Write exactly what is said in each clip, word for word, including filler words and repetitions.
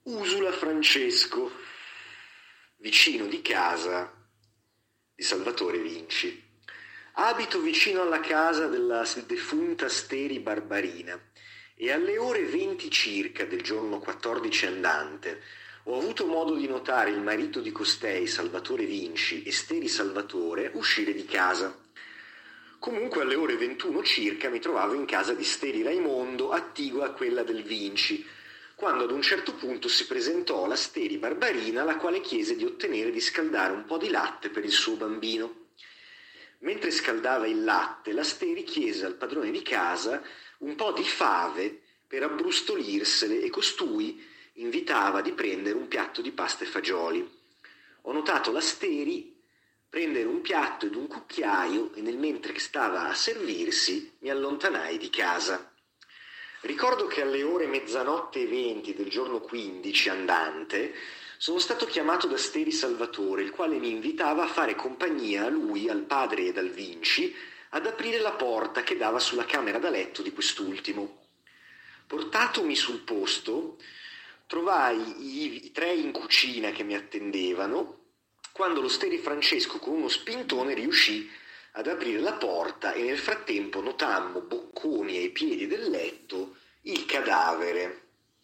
Usula Francesco, vicino di casa di Salvatore Vinci. Abito vicino alla casa della defunta Steri Barbarina e alle ore venti circa del giorno quattordici andante ho avuto modo di notare il marito di costei, Salvatore Vinci, e Steri Salvatore uscire di casa. Comunque alle ore ventuno circa mi trovavo in casa di Steri Raimondo, attigua a quella del Vinci, quando ad un certo punto si presentò la Steri Barbarina, la quale chiese di ottenere di scaldare un po' di latte per il suo bambino. Mentre scaldava il latte, la Steri chiese al padrone di casa un po' di fave per abbrustolirsele e costui invitava di prendere un piatto di pasta e fagioli. Ho notato la Steri prendere un piatto ed un cucchiaio e nel mentre che stava a servirsi mi allontanai di casa. Ricordo che alle ore mezzanotte e venti del giorno quindici andante sono stato chiamato da Steri Salvatore, il quale mi invitava a fare compagnia a lui, al padre e al Vinci, ad aprire la porta che dava sulla camera da letto di quest'ultimo. Portatomi sul posto, trovai i, i tre in cucina che mi attendevano, quando lo Steri Francesco con uno spintone riuscì ad aprire la porta e nel frattempo notammo bocconi ai piedi del letto il cadavere.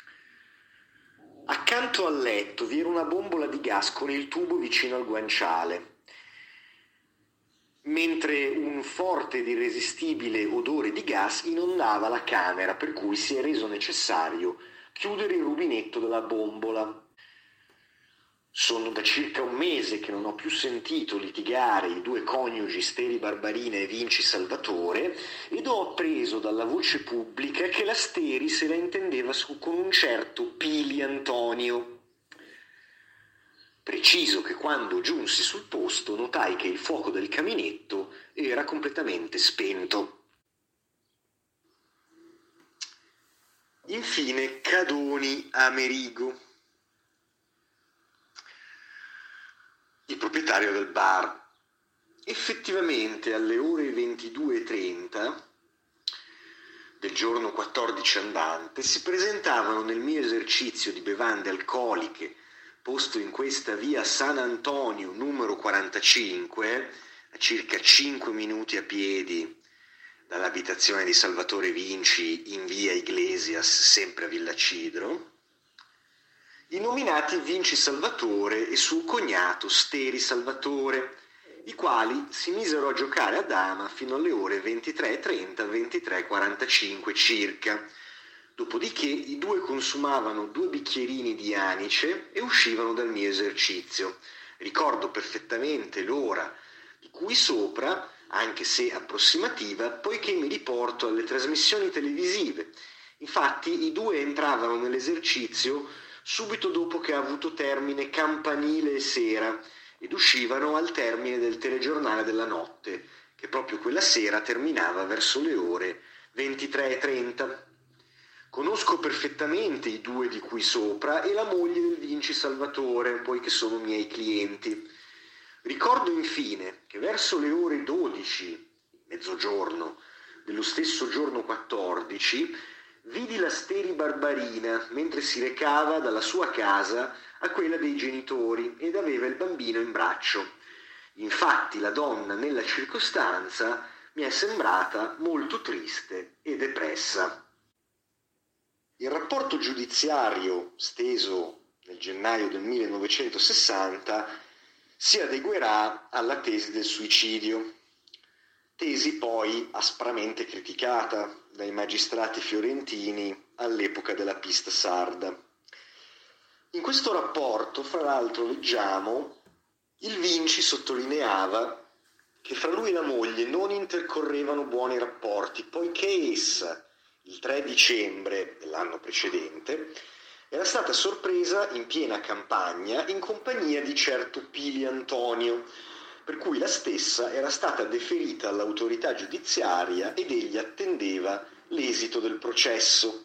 Accanto al letto vi era una bombola di gas con il tubo vicino al guanciale, mentre un forte ed irresistibile odore di gas inondava la camera, per cui si è reso necessario chiudere il rubinetto della bombola. Sono da circa un mese che non ho più sentito litigare i due coniugi Steri Barbarina e Vinci Salvatore ed ho appreso dalla voce pubblica che la Steri se la intendeva su con un certo Pili Antonio. Preciso che quando giunsi sul posto notai che il fuoco del caminetto era completamente spento. Infine Cadoni Amerigo, il proprietario del bar. Effettivamente alle ore ventidue e trenta del giorno quattordici andante si presentavano nel mio esercizio di bevande alcoliche posto in questa via San Antonio numero quarantacinque, a circa cinque minuti a piedi dall'abitazione di Salvatore Vinci in via Iglesias, sempre a Villa Cidro, i nominati Vinci Salvatore e suo cognato Steri Salvatore, i quali si misero a giocare a dama fino alle ore ventitré e trenta ventitré e quarantacinque circa. Dopodiché i due consumavano due bicchierini di anice e uscivano dal mio esercizio. Ricordo perfettamente l'ora di cui sopra, anche se approssimativa, poiché mi riporto alle trasmissioni televisive. Infatti i due entravano nell'esercizio subito dopo che ha avuto termine Campanile e Sera ed uscivano al termine del telegiornale della notte, che proprio quella sera terminava verso le ore ventitré e trenta. Conosco perfettamente i due di cui sopra e la moglie del Vinci Salvatore, poiché sono miei clienti. Ricordo infine che verso le ore dodici, mezzogiorno, dello stesso giorno quattordici, vidi la Steri Barbarina mentre si recava dalla sua casa a quella dei genitori ed aveva il bambino in braccio. Infatti la donna nella circostanza mi è sembrata molto triste e depressa. Il rapporto giudiziario steso nel gennaio del millenovecentosessanta si adeguerà alla tesi del suicidio, tesi poi aspramente criticata dai magistrati fiorentini all'epoca della pista sarda. In questo rapporto, fra l'altro, leggiamo: il Vinci sottolineava che fra lui e la moglie non intercorrevano buoni rapporti, poiché essa, il tre dicembre dell'anno precedente, era stata sorpresa in piena campagna in compagnia di certo Pili Antonio, per cui la stessa era stata deferita all'autorità giudiziaria ed egli attendeva l'esito del processo.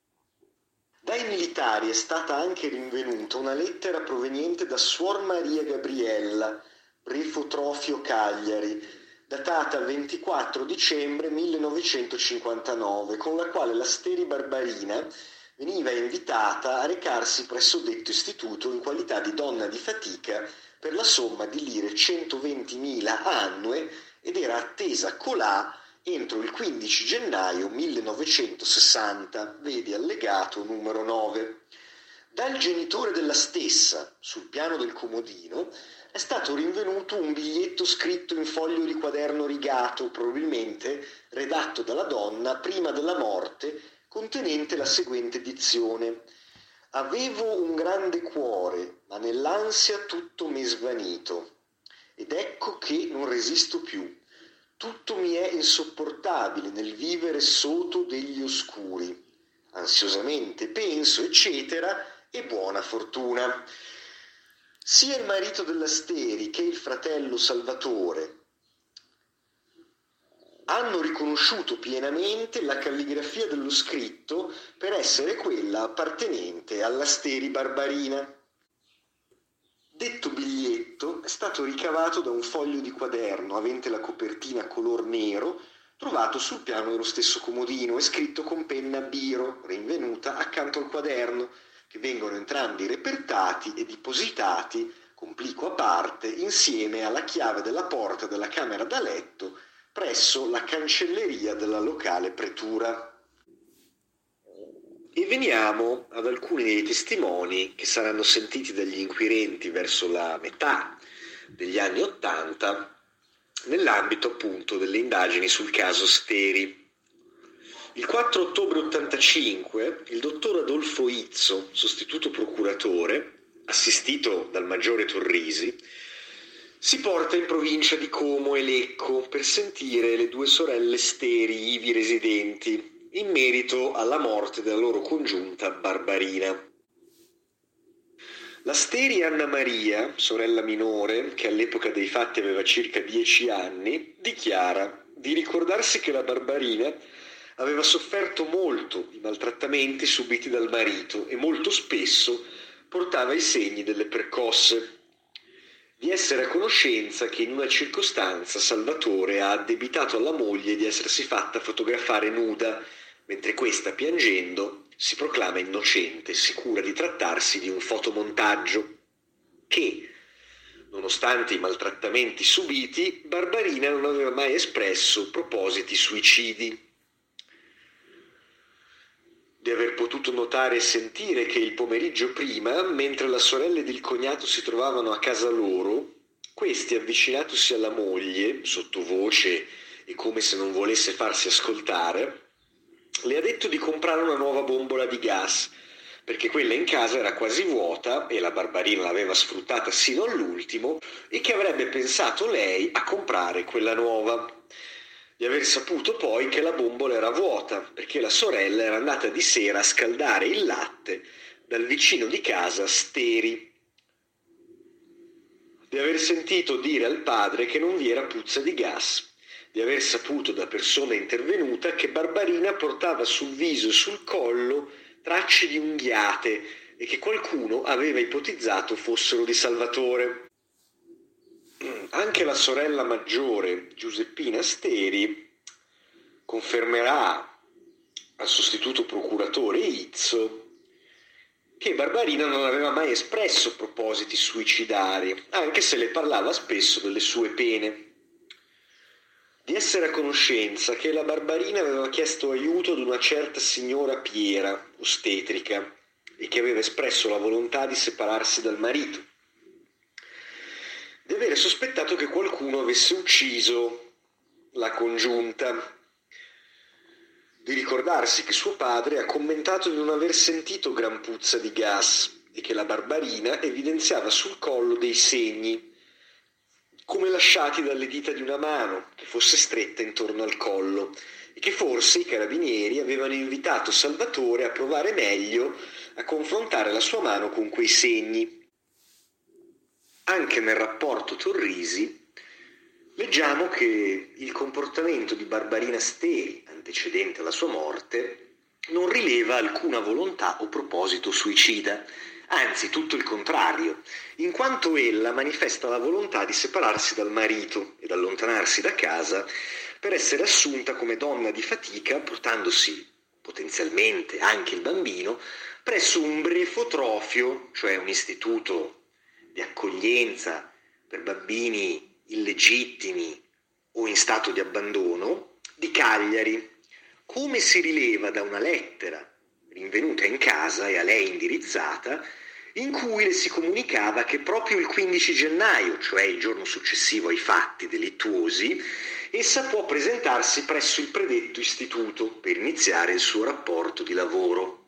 Dai militari è stata anche rinvenuta una lettera proveniente da Suor Maria Gabriella, Prefotrofio Cagliari, datata ventiquattro dicembre millenovecentocinquantanove, con la quale la Steri Barbarina veniva invitata a recarsi presso detto istituto in qualità di donna di fatica per la somma di lire centoventimila annue ed era attesa colà entro il quindici gennaio millenovecentosessanta, vedi allegato numero nove. Dal genitore della stessa, sul piano del comodino, è stato rinvenuto un biglietto scritto in foglio di quaderno rigato, probabilmente redatto dalla donna prima della morte, contenente la seguente dizione: «Avevo un grande cuore, ma nell'ansia tutto m'è svanito, ed ecco che non resisto più. Tutto mi è insopportabile nel vivere sotto degli oscuri. Ansiosamente penso, eccetera, e buona fortuna». Sia il marito della Steri che il fratello Salvatore hanno riconosciuto pienamente la calligrafia dello scritto per essere quella appartenente alla Steri Barbarina. Detto biglietto è stato ricavato da un foglio di quaderno avente la copertina color nero trovato sul piano dello stesso comodino e scritto con penna a biro, rinvenuta accanto al quaderno, che vengono entrambi repertati e depositati, complico a parte, insieme alla chiave della porta della camera da letto presso la cancelleria della locale pretura. E veniamo ad alcuni dei testimoni che saranno sentiti dagli inquirenti verso la metà degli anni Ottanta, nell'ambito appunto delle indagini sul caso Steri. Il quattro ottobre ottantacinque il dottor Adolfo Izzo, sostituto procuratore, assistito dal maggiore Torrisi, si porta in provincia di Como e Lecco per sentire le due sorelle Steri ivi residenti in merito alla morte della loro congiunta Barbarina. La Steri Anna Maria, sorella minore, che all'epoca dei fatti aveva circa dieci anni, dichiara di ricordarsi che la Barbarina aveva sofferto molto i maltrattamenti subiti dal marito e molto spesso portava i segni delle percosse. Di essere a conoscenza che in una circostanza Salvatore ha addebitato alla moglie di essersi fatta fotografare nuda, mentre questa, piangendo, si proclama innocente, sicura di trattarsi di un fotomontaggio, che, nonostante i maltrattamenti subiti, Barbarina non aveva mai espresso propositi suicidi. Di aver potuto notare e sentire che il pomeriggio prima, mentre la sorella ed il cognato si trovavano a casa loro, questi, avvicinatosi alla moglie, sottovoce e come se non volesse farsi ascoltare, le ha detto di comprare una nuova bombola di gas, perché quella in casa era quasi vuota e la Barbarina l'aveva sfruttata sino all'ultimo e che avrebbe pensato lei a comprare quella nuova. Di aver saputo poi che la bombola era vuota, perché la sorella era andata di sera a scaldare il latte dal vicino di casa Steri. Di aver sentito dire al padre che non vi era puzza di gas. Di aver saputo da persona intervenuta che Barbarina portava sul viso e sul collo tracce di unghiate e che qualcuno aveva ipotizzato fossero di Salvatore. Anche la sorella maggiore, Giuseppina Steri, confermerà al sostituto procuratore Izzo che Barbarina non aveva mai espresso propositi suicidari, anche se le parlava spesso delle sue pene. Di essere a conoscenza che la Barbarina aveva chiesto aiuto ad una certa signora Piera, ostetrica, e che aveva espresso la volontà di separarsi dal marito. Di avere sospettato che qualcuno avesse ucciso la congiunta. Di ricordarsi che suo padre ha commentato di non aver sentito gran puzza di gas e che la Barbarina evidenziava sul collo dei segni, come lasciati dalle dita di una mano che fosse stretta intorno al collo, e che forse i carabinieri avevano invitato Salvatore a provare meglio a confrontare la sua mano con quei segni. Anche nel rapporto Torrisi leggiamo che il comportamento di Barbarina Steri, antecedente alla sua morte, non rileva alcuna volontà o proposito suicida, anzi tutto il contrario, in quanto ella manifesta la volontà di separarsi dal marito ed allontanarsi da casa per essere assunta come donna di fatica, portandosi potenzialmente anche il bambino, presso un brefotrofio, cioè un istituto di accoglienza per bambini illegittimi o in stato di abbandono, di Cagliari, come si rileva da una lettera rinvenuta in casa e a lei indirizzata, in cui le si comunicava che proprio il quindici gennaio, cioè il giorno successivo ai fatti delittuosi, essa può presentarsi presso il predetto istituto per iniziare il suo rapporto di lavoro.